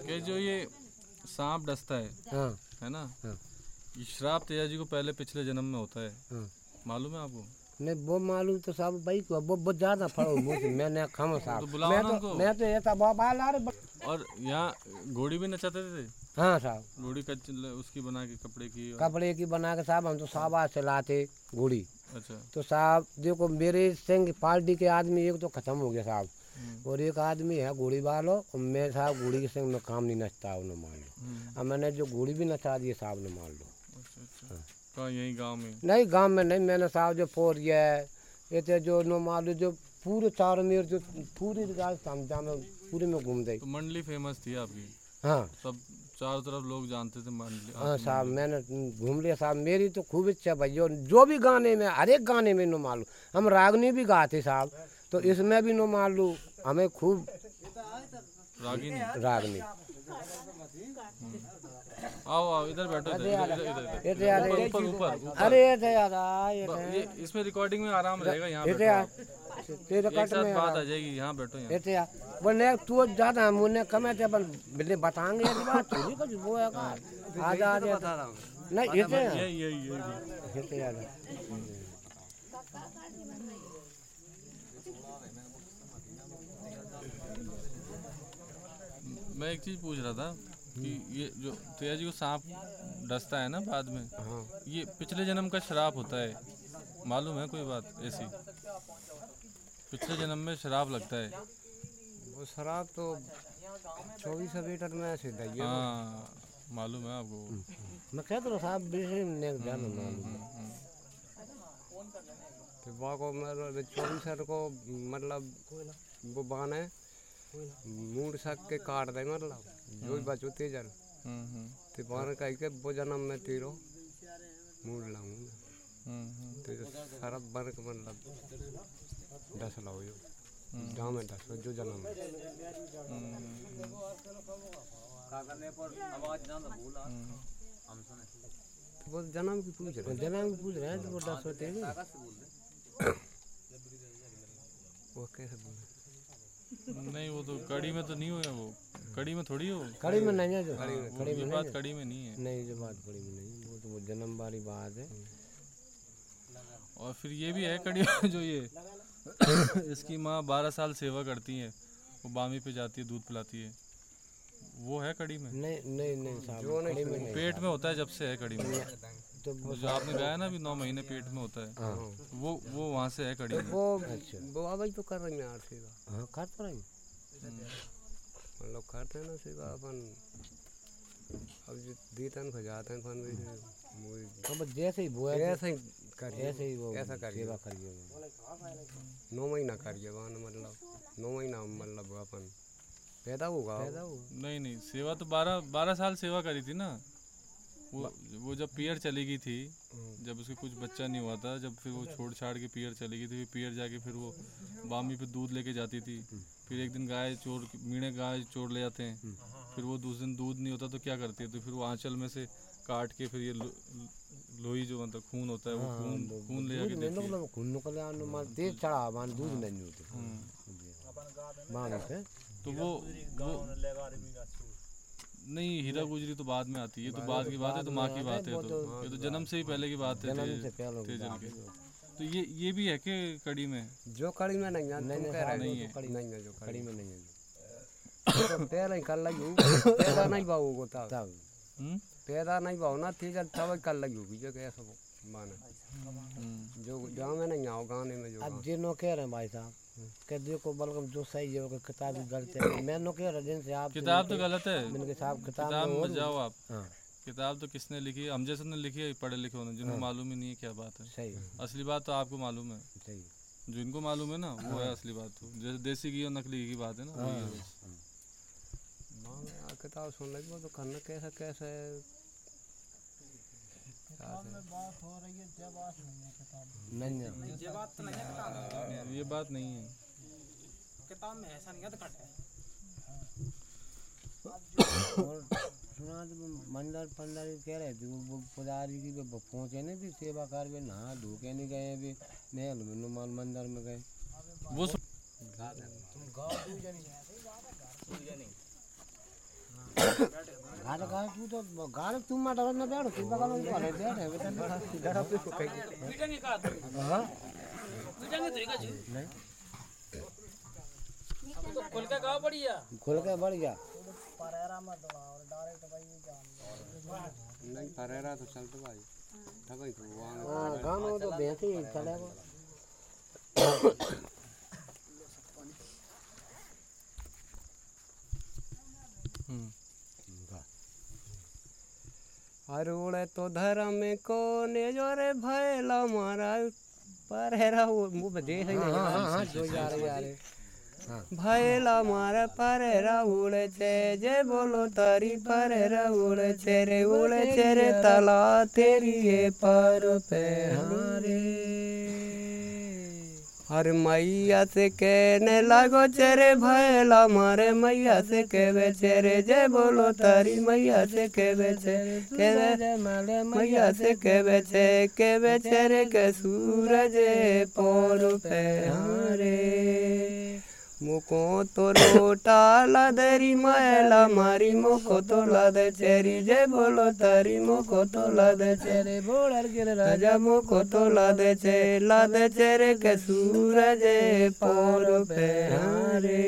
कि जो ये सांप डसता है, हाँ है ना, हाँ ये श्राप तेजा जी को पहले पिछले जन्म में होता है, हाँ। मालूम है आपको? नहीं वो मालूम तो साहब भाई को वो बहुत ज्यादा फड़ो मुझे मैंने खम साहब तो बुलाओ ना उनको। मैं तो ऐसा बाबा ला रहे और यहाँ घोड़ी भी नचाते थे। हाँ साहब घोड़ी उसकी बना के कपड़े की कपड़े की बना के साहब हम तो साहब चलाते घोड़ी। अच्छा। तो साहब देखो मेरे संग पार्टी के आदमी एक तो खत्म हो गया साहब, और एक आदमी है घोड़ी वालो, और मैं साहब घोड़ी के संग में काम नहीं नचता उन्हें मान लो। अब मैंने जो घोड़ी भी नचा दी साहब ने मान लो। अच्छा। कहाँ यही गांव में? नहीं गांव में नहीं, मैंने साहब जो फोरिया है ये जो नो मान लो जो पूरे चारों में जो पूरी राजस्थान में पूरे में घूम गई। तो मंडली फेमस थी आपकी? हाँ सब चारों तरफ लोग जानते थे मंडली। हाँ साहब मैंने घूम लिया साहब, मेरी तो खूब इच्छा भाई जो भी गाने में हर एक गाने में नो मालूम, हम रागनी भी गाते साहब, तो इसमें भी नो मालूम हमें खूब रागनी। आओ इधर बैठो, ऊपर ऊपर। अरे ये इसमें रिकॉर्डिंग में आराम रहेगा, यहाँ तेरे एक साथ बात आ जाएगी, यहाँ बैठो यहाँ। बोले तू ज्यादा मुन्ने कमे थे अपन बिल्ले बताएंगे ये बात थोड़ी कुछ वो है का आजा नहीं ये याद मैं एक चीज पूछ रहा था कि ये जो तेजा जी को सांप डसता है ना बाद में, हाँ ये पिछले जन्म का श्राप होता है, मालूम है कोई बात ऐसी? पिछले जन्म में श्राप लगता है वो शराब तो 24 लीटर में ऐसे दी है। हाँ मालूम है आपको? मैं कहता हूँ साहब बेशक ने जान मालूम तो बाको मेरे 24 को मतलब वो बाने मूड सक के काट देंगे मतलब जो भी बचो तेजर तो बाने कह के वो जन्म में तेरो मूड लाऊंगा तो सारा बन के मतलब 10 लाओ जो गाँव में 10 जो जन्म में वो जन्म की पूछ रहे हैं तो वो 10 होते हैं वो कैसे बोले? नहीं वो तो कड़ी में तो नहीं होगा, वो कड़ी में थोड़ी हो, कड़ी में नहीं है जो कड़ी में बात कड़ी में नहीं है। नहीं जो बात कड़ी में नहीं, वो तो वो जन्म वाली बात है। और फिर ये भी है कड़ी में जो ये इसकी माँ 12 साल सेवा करती है, वो बामी पे जाती है दूध पिलाती है, वो है कड़ी में? नहीं साहब कड़ी में नहीं, पेट में होता है जब से है कड़ी में। तो जो आपने गाया ना अभी 9 महीने पेट में होता है, वो वहाँ से है कड़ी में। वो भाई तो कर रही है यार सेवा। हाँ कर तो रही मतलब करते हैं ना सेवा अपन, अब जो देतन खजाते हैं फन अब जैसे ही वो ऐसे ही वो ऐसा सेवा करिए 9 महीना करिए वन मतलब 9 महीना मतलब अपन पैदा होगा। नहीं सेवा तो 12 साल सेवा करी थी ना, वो जब पियर चली गई थी, जब उसके कुछ बच्चा नहीं हुआ था, जब फिर वो छोड़ छाड़ के पियर चली गई थी, पियर जाके फिर वो बामी पे दूध लेके जाती थी, फिर एक दिन मीणे गाय चोर ले जाते हैं, फिर वो दूसरे दिन दूध नहीं होता तो क्या करती है, तो फिर वो आंचल में से काट के फिर ये लोही जो मतलब खून होता है वो खून ले जाके देती है। खून निकल तेज चढ़ा मान दूध नहीं होते तो वो नहीं हीरा गुजरी तो बाद में आती है, तो बाद की बात है, तो माँ की बात है, तो ये तो जन्म से ही पहले की बात है तेजल के। तो ये भी है कि कड़ी में? जो कड़ी में नहीं है नहीं है जो कड़ी में नहीं है तो पहले ही कर लगी पैदा नहीं भाव होता तब पैदा नहीं भाव ना तेजल तब कर लगी होगी जो कैसा माने जो गाँव में नहीं आओ गाने में जो अब जिनो कह रहे हैं भाई साहब कि देखो बलगम जो सही है किताब गलत है, मैं नो कह रहा से आप किताब तो गलत है, मैंने साहब किताब में जाओ आप। किताब तो किसने लिखी है? हम जैसे ने लिखी है, पढ़े लिखे होने जिनको मालूम ही नहीं है क्या बात है। सही असली बात तो आपको मालूम है, सही जो इनको मालूम है ना वो है असली बात। तो जैसे देसी घी और नकली घी की बात है ना, वही है बस। किताब सुन लगी तो करना कैसा कैसा नहीं ये बात नहीं है किताब में, ऐसा नहीं है तो और सुना तो मंदिर पंडर कह रहे थे वो पुजारी की पहुँचे नहीं थी सेवा कर भी नहा धो के नहीं गए भी महल में मंदिर में गए वो अरे गाय तू तो गाय तुम मत न बैठो तू बगल में पड़े बैठे बेटा डरा पे को कही पीटेंगे का हां पीटेंगे तो एक जी नहीं तो खोल के गाँव बढ़िया बढ़िया परेरा मत दौड़ा और डायरेक्ट भाई जान नहीं परेरा तो चलते भाई तभी तो हां गानो तो बेहती चलेगा अरुण तो धर्म को ने जो रे भैला मारा परेरा वो मुंह देख ही नहीं हां जो यार भैला मारा परेरा उड़े छे जे बोलो तारी परेरा उड़े छे रे तला तेरी ये पर पे हारे हर मैया से कहने लागो चेरे भैला मारे मैया से कहवे चेरे जे बोलो तारी मैया से कहवे चेरे मैया से कहवे चेरे के सूरज पोर पे हारे मुको तो लोटा लादरी मैला मारी मुको तो लाद चेरी जे बोलो तारी मुको तो लाद चेरे बोलर गिर राजा मुको तो लाद चेरे के सूरज पोर पे हारे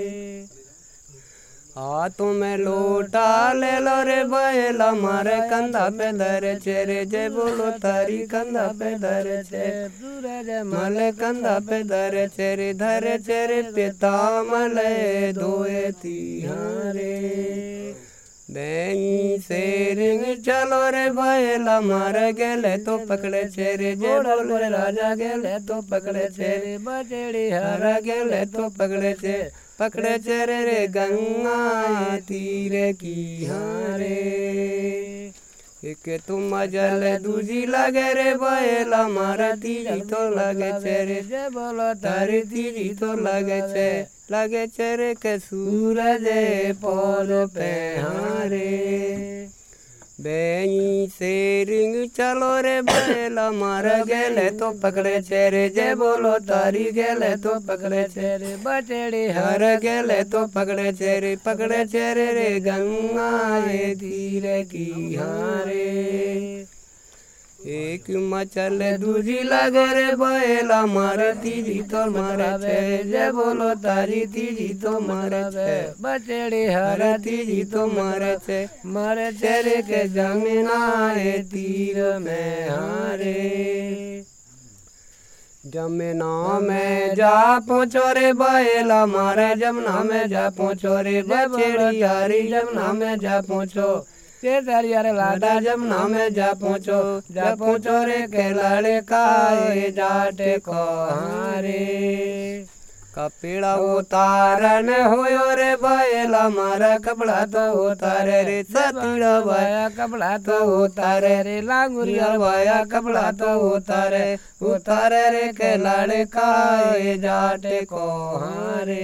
हाथों में लोटा ले लो रे बैला मारे कंधा पे धरे चेरे जे बोलो तारी कंधा पे धरे चेरे मले कंधा पे धरे चेरे पिता मले दोए तिहारे देई शेरिंग चलो रे बैला मारे गेले तो पकड़े चेरे जे बोलो रे राजा गेले तो पकड़े चेरे बटेड़ी हरा गेले तो पकड़े चेरे रे गंगा तीरे की हारे एक तुम जल दूजी लगे रे बैला मारा तीरी तो लगे चेरे जे बोलो तारी तीरी तो लगे चेरे के सूरज पोल पे हारे बेई शेरिंग चलो रे बैला मारा गेले तो पकड़े चेरे जे बोलो तारी गेले तो पकड़े चेरे बटेड़ी हर गेले तो पकड़े चेरे रे गंगा ये धीरे की हारे एक मचल दूजी लगे रे बैला मारे तीजी तो मारे छे जे बोलो तारी तीजी तो मारे छे बटेड़ी हर तीजी तो मारे छे रे के जमीना ये तीर में हारे जमुना में जा पहुँचो रे बैला मारे जमुना में जा पहुँचो रे बचेड़ी यारी जमुना में जा पहुँचो रे लाडा जमुना में जा पहुँचो रे के लाड़े काए जाटे को हारे कपड़ा उतारन होयो रे बैला मारा कपड़ा तो उतारे रे सतीड़ा भाया कपड़ा तो उतारे रे लांगुरिया भाया कपड़ा तो उतारे रे के लाड़े काए जाटे को हारे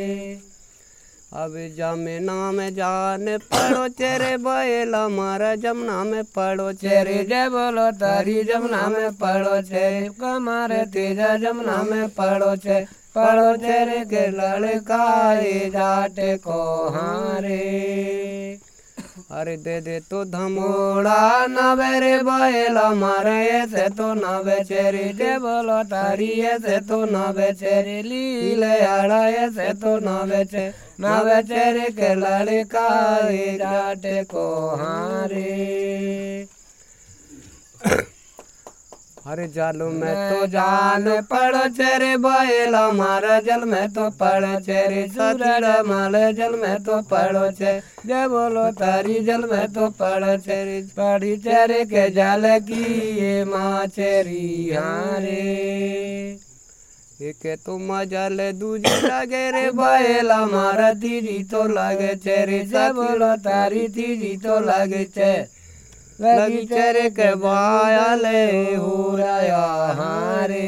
अब जमुना में जान पड़ो चेरे बैला मारा जमुना में पड़ो चेरे जय बोलो तारी जमुना में पड़ो चेरे कमारे तेजा जमुना में पड़ो चेरे के लड़काए जाटे को हारे अरे दे तो धमोड़ा नवे रे बैला मारे ऐसे तो नवे चेरे जय बोलो तारी ऐसे तो नवे चेरे लीले आड़ा ऐसे तो नवे चेरे के लड़काए जाटे को हारे अरे जालो में तो जान पड़ो चेरे बैला मारा जल में तो पड़ो चेरे सूरज माले जल में तो पड़ो जय बोलो तारी जल में तो पड़ो चेरे पड़ी चेरे के जल की ये माँ चेरी हारे एक तो मजल दूजी लगे रे बैला मारा तीजी तो लगे चेरे जय बोलो तारी तीजी तो लगे लगी चेरे के बायाले हो रहा हारे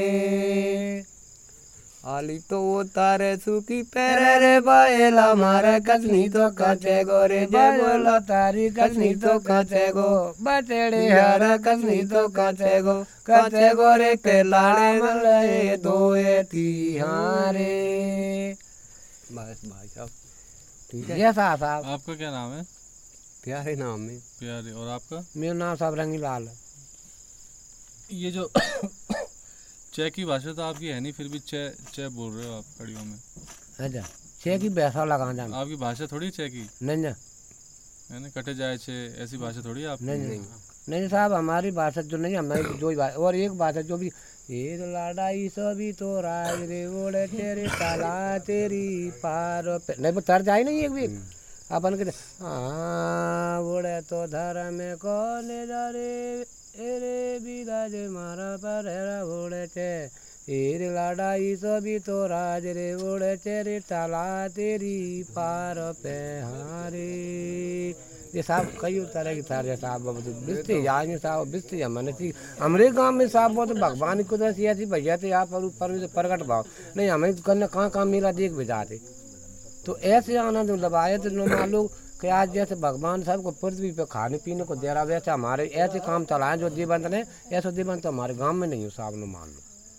आली तो उतारे सूखी पैरे रे बैला मारे कसनी तो कचे गो रे जय बोलो तारी कसनी तो कचे गो बटेड़े हरा कसनी तो कचे गो रे के लाड़े मले दोए तिहारे बस भाई साहब ठीक है साहब आपका क्या नाम है? प्यारे नाम में। प्यारे। और आपका? मेरा नाम साहब रंगीलाल है। ये जो चे की भाषा तो आपकी है नहीं, फिर भी चे चे बोल रहे हो आप कड़ियों में। अच्छा, चे की पैसा लगा जाना। आपकी भाषा थोड़ी चे की नहीं है ना, कटे जाए चे, ऐसी भाषा थोड़ी है आप। नहीं साहब, हमारी भाषा जो नहीं, हमारी जो और एक भाषा जो भी ये लड़ाई सभी तो राज रे ओड़े तेरे ताला तेरी पार नहीं, वो तर जाए नहीं एक भी अपन के ओड़े तो धर्म में कौन जा रे रे बिराज मारा पर ओड़े चे ईर लड़ाई सभी तो राज रे ओड़े तेरे ताला तेरी पार पे हारे। ये साहब कई तरह की तार साहब बिस्ती यानी साहब बिस्ती हमने थी हमारे गांव में साहब बहुत भगवान की कुदरत ऐसी भैया थे आप पर प्रकट भाव नहीं हमें करने कहाँ मेला देख भी जाते तो ऐसे आनंद दबाए तो मान लो कि आज जैसे भगवान साहब को पृथ्वी पे खाने पीने को दे रहा वैसे हमारे ऐसे काम चलाए जो दीबंत ने ऐसा दीबंत तो हमारे गाँव में नहीं हो साहब नो मान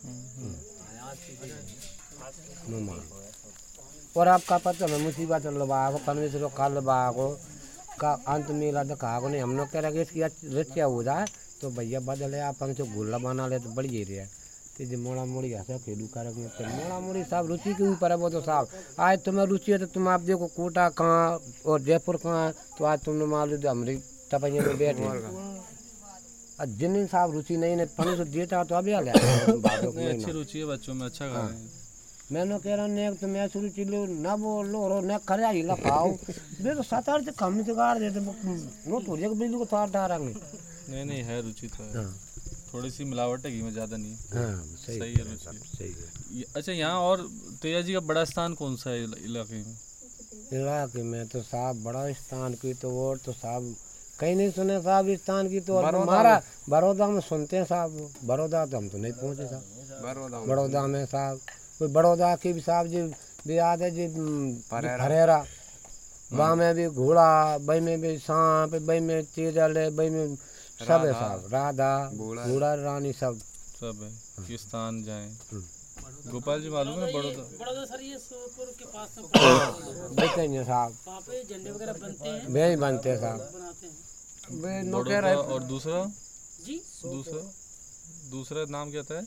लो और आपका पता है मुसीबत लबागो परमेश्वर काल लबागो का अंत मेला दिखा नहीं हम लोग कह रहे इसकी रक्षा हो जाए तो भैया बदले आप जो गुल्ला बना ले तो बढ़िया रहे तो जो मोड़ा मोड़ी ऐसा खेलू करेंगे तो मोड़ा मोड़ी साहब रुचि के ऊपर है वो तो साहब आज तुम्हें रुचि है तो तुम आप देखो कोटा कहाँ और जयपुर कहाँ तो आज तुमने मान लो हमारी टपैया में बैठे और जिन दिन साहब रुचि नहीं ने पानी तो देता तो अभी अच्छी रुचि है बच्चों में, अच्छा गा मैंने कह रहा ने तो मैं शुरू चिल्लो ना बोलो और न खड़ा ही लखाओ बे तो 7-8 से कम से गाड़ देते नो थोड़ी एक बिजली को तार डालेंगे। नहीं है रुचि तो है। थोड़ी सी मिलावट है घी में, ज़्यादा नहीं। सही है रुचि, सही है। अच्छा, यहाँ और तेजा जी का बड़ा स्थान कौन सा है इलाके में? इलाके में तो साहब बड़ा स्थान की तो और तो साहब कहीं नहीं सुने साहब स्थान की तो हमारा बड़ौदा में सुनते हैं साहब, बड़ौदा तो हम तो नहीं पहुँचे साहब। बड़ौदा में साहब कोई बड़ौदा की भी साहब जी भी याद है जी फरेरा वहाँ में भी घोड़ा बई में भी सांप बई में चीरल बई में सब है साहब, राधा घोड़ा रानी सब है। किस स्थान जाए गोपाल जी मालूम है? बड़ौदा सर ये सोपुर के पास में देते हैं साहब, वहाँ पे झंडे वगैरह बनते हैं, वे बनते हैं साहब। बड़ौदा। और दूसरा जी दूसरा नाम क्या था?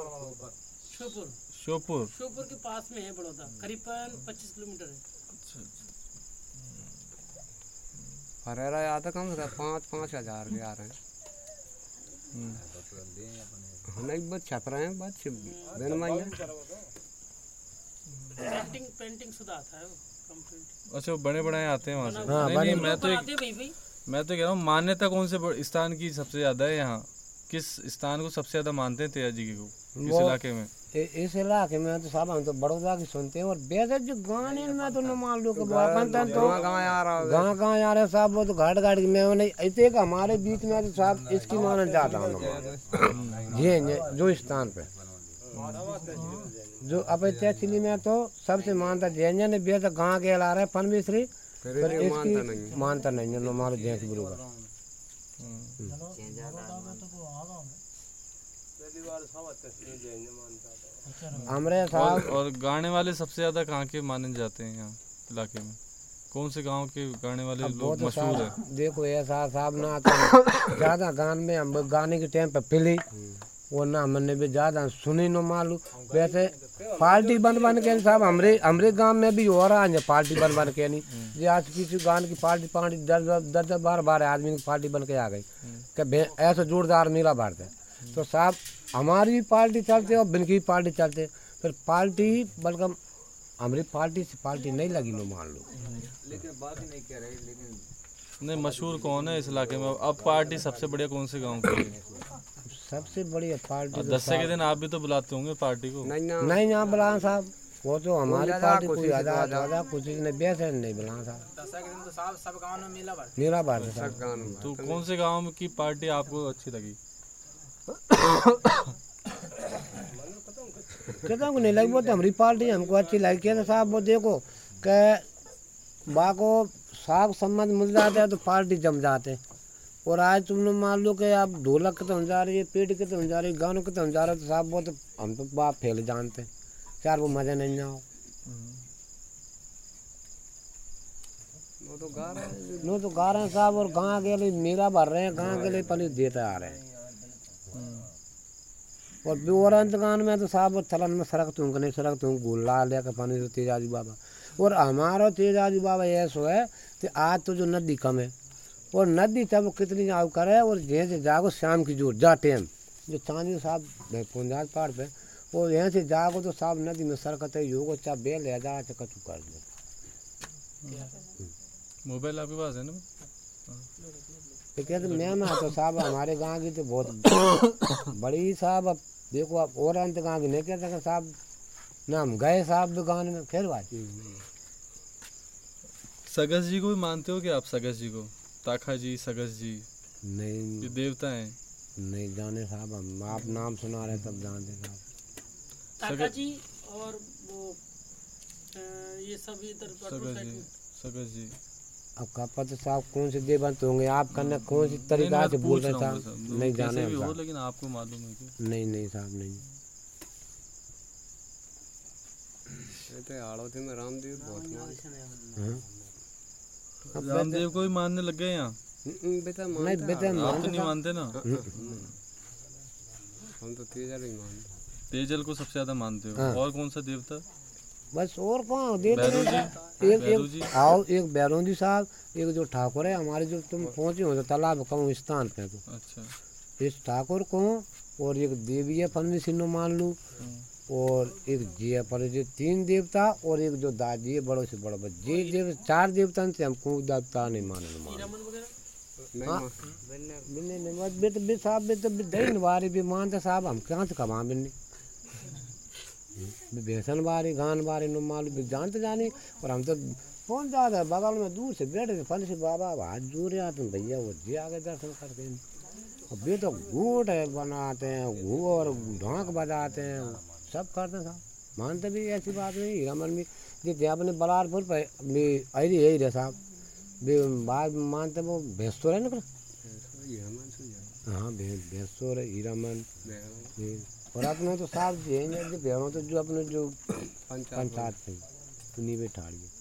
श्योपुर के पास में है बड़ौदा, करीबन 25 किलोमीटर है। फरेरा याद है कम से कम 5-5 हज़ार के आ रहे हैं। नहीं बस छप रहे हैं बस पेंटिंग सुधा आता है वो। अच्छा, वो बड़े बड़े आते हैं वहाँ से। नहीं, मैं तो कह रहा हूँ मान्यता कौन से स्थान की सबसे ज्यादा है यहाँ? किस स्थान को सबसे ज्यादा मानते हैं तेजा जी को इस इलाके में? इस इलाके में तो साहब हम तो बड़ौदा की सुनते हैं और बेहद जो गाने में तो न मान लो कि बनता तो गाँव आ रहे साहब वो तो घाट की में नहीं ऐसे हमारे बीच में तो साहब इसकी मानना चाहता हूँ ये जो स्थान पे जो अब तहसीली में तो सबसे मानता जैन ने बेहद गाँव के ला रहे परमेश्वरी पर इसकी मानता नहीं है हमारे जैन बरोबर। हमारे साहब और गाने वाले सबसे ज्यादा कहाँ के माने जाते हैं यहाँ इलाके में? कौन से गांव के गाने वाले लोग मशहूर है? देखो ऐसा साहब ना आता ज्यादा गान में हम गाने के टाइम पे पिली वो ना हमने भी ज्यादा सुनी न मालूम। वैसे पार्टी बन के साहब हमरे गांव में भी हो रहा है पार्टी बन के नहीं जी आज किसी गान की पार्टी 10-12 आदमी की पार्टी बन के आ गई कि ऐसा जोरदार मेला बांटते तो साहब हमारी पार्टी चलते और बिनकी पार्टी चलते फिर पार्टी बल्कि हमारी पार्टी से पार्टी नहीं लगी नो मान लो। लेकिन बात ही नहीं कह रहे लेकिन नहीं मशहूर कौन है इस इलाके में? अब पार्टी सबसे बढ़िया कौन से गांव की है? सबसे बढ़िया पार्टी दशहरे के दिन आप भी तो बुलाते होंगे पार्टी को? नहीं यहाँ बुला साहब वो तो हमारी पार्टी कोई आधा कुछ नहीं वैसे नहीं बुला साहब। दशहरे के दिन तो साहब सब गाँव में मेला बात तो कौन से गाँव की पार्टी आपको अच्छी लगी? कहता हूँ नहीं लगी वो तो हमारी पार्टी हमको अच्छी लगी है साहब। वो देखो कि बा को साग संबंध मिल जाता है तो पार्टी जम जाते और आज तुमने मान लो कि आप ढोलक के तो जा रही है पेट के तो जा रही है गानों के तो जा रहे तो साहब वो तो हम तो बाप फैल जानते हैं चार वो मजा नहीं आओ। वो तो गा रहे हैं। नो तो गा रहे हैं साहब, और गाँव के लिए मेरा भर रहे हैं, गाँव के लिए पहले देते आ रहे हैं। और बेवरंत गान में तो साहब वो थलन में सड़क तुम नहीं सड़क तुम गुल्ला लेकर पानी तो तेजाजी बाबा। और हमारा तेजाजी बाबा ऐसा है कि आज तो जो नदी कम है, और नदी तब कितनी आव करे, और जैसे जागो शाम की जोर जा टाइम जो चांदी साहब पुंजाज पहाड़ पे, और यहाँ से जागो तो साहब नदी में सरकत योग चाहे बेल है जा कचू कर दो। मोबाइल आपके पास है ना? तो कहते मैम तो साहब हमारे गांव की तो बहुत बड़ी साहब, अब देखो आप और अंत गांव की नहीं कह सकते साहब ना, हम गए साहब दुकान में फिर बात। सगस जी को भी मानते हो कि आप? सगस जी को, ताखा जी, सगस जी नहीं ये देवता हैं? नहीं जाने साहब, हम आप नाम सुना रहे तब जानते साहब। ताका जी और वो ये सब इधर सगस जी, सगस जी। अब का पता साहब कौन से देवंत होंगे, आप करना कौन सी तरीका से बोल रहे साहब, नहीं जाने भी हम हो, साहब। लेकिन आपको मालूम है कि नहीं नहीं साहब नहीं। कहते आड़ोती में रामदेव बहुत मान। हाँ? अब रामदेव को भी मानने लग गए यहाँ? बेटा नहीं मानते बेटे हैं। आप तो नहीं मानते ना? हम तो तेजल ही मानते। तेजल को सबसे ज्यादा मानते हो? हाँ। और कौन सा देवता? बस और कौन दे भैरू जी, एक भैरू जी। एक आओ एक बैरों जी साहब, एक जो ठाकुर है हमारे जो तुम पहुंचे हो तो तालाब कहूँ स्थान पे तो अच्छा। इस ठाकुर को, और एक देवी है फलनी सिन्नो मान लूँ, और एक जी है पर जो तीन देवता, और एक जो दादी है बड़ों से बड़ा बस जी देव, चार देवता से हमको देवता नहीं माने। हाँ नहीं बेटे बे साहब बेटे दही बारी भी मानते साहब, हम कहाँ से कमा बिन्नी बेसन बारी गान बारी नो मालूम जानते जानी। और हम तो कौन जाता है बगल में दूर से बैठे थे फल से बाबा हाथ जोड़े आते हैं भैया, वो जी आगे दर्शन करते हैं। और बे तो घूट है बनाते हैं, घू और ढोंक बजाते हैं, सब करते हैं साहब, मानते भी ऐसी बात नहीं। हीरामन में जितने अपने बलारपुर पर अरे यही रहे साहब बे बात मानते वो भैंसोर है ना, हाँ भैंसोर है हीरामन। और अपने तो साहब जो है जो तो जो अपने जो पंचायत थे उन्हीं में ठाड़ी है।